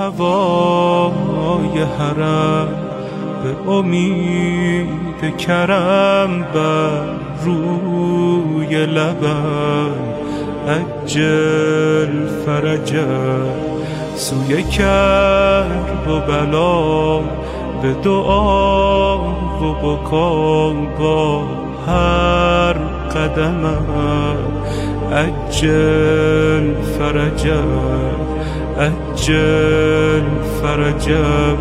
هوای حرم، به امید کرم بر روی لبم. عجل فرجم سوی کرب و بلا، به دعا و بکا با هر قدمم. عجل فرجم، عجل فرجم.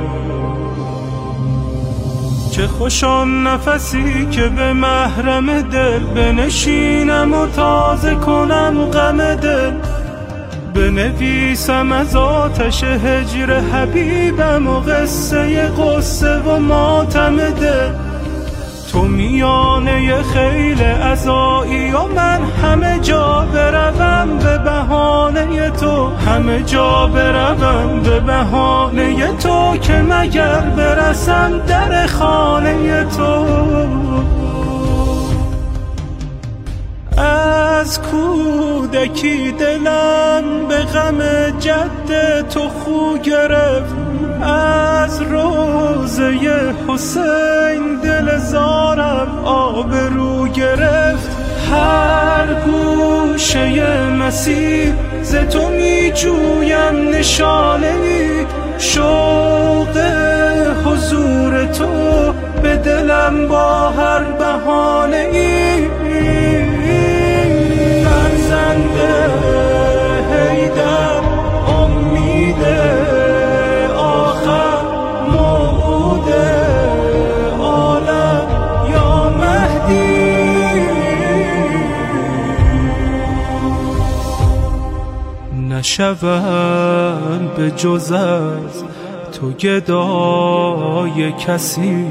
چه خوش آن نفسی که به محرم دل بنشینم و تازه کنم غم دل. بنویسم از آتش هجر حبیبم و قصه غصه و ماتم دل. تو میانه خیل عزایی و من همه جا بروم به بهانه تو. همه جا بروم به بهانه تو، که مگر برسم در خانه تو. از کودکی دلم به غم جد تو خو گرفت. از روضه حسین دل زارم آبرو گرفت. هر گوشه مسیر ز تو می جویم نشانه ای. شوق حضور تو به دلم با هر بهانه ای. فرزند حیدر امید آخر، موعود عالم یا مهدی. نشوم به جز از تو گدای کسی،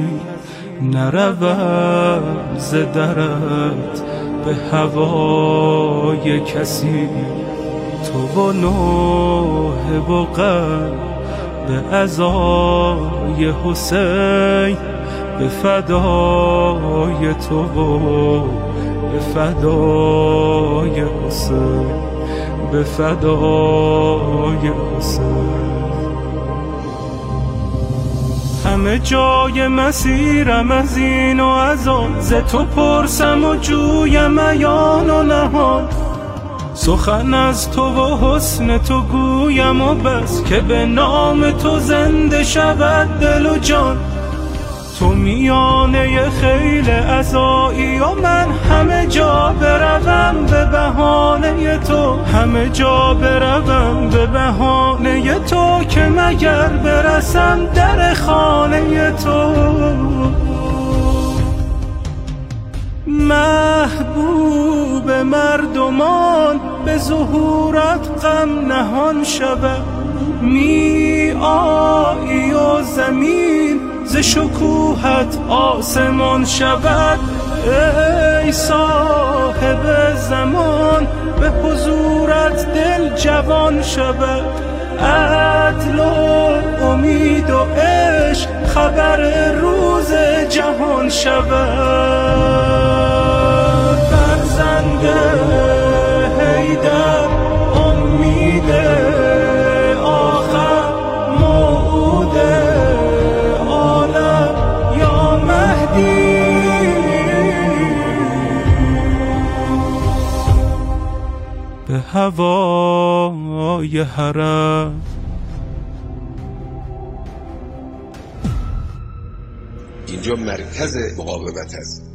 نروم ز درت به هوای کسی. تو و نوح و غم به عزای حسین، به فدای تو و به فدای حسین، به فدای حسین. همه جای مسیرم از این و از آن، ز تو پرسم و جویم عیان و نهان. سخن از تو و حسن تو گویم و بس، که به نام تو زنده شود دل و جان. تو میانه خیل عزایی و من همه جا بروم به بهانه تو. همه جا بروم به بهانه تو، که مگر برسم در خانه تو. محبوب مردمان به ظهورت غم نهان شود. می آیی و زمین ز شکوهت آسمان شود. ای صاحب زمان به حضورت دل جوان شود. عدل و امید و عشق خبر روز جهان شود. فرزند حیدر امید آخر، موعود عالم یا مهدی. به هوای حرم. اینجا مرکز مقاومت است.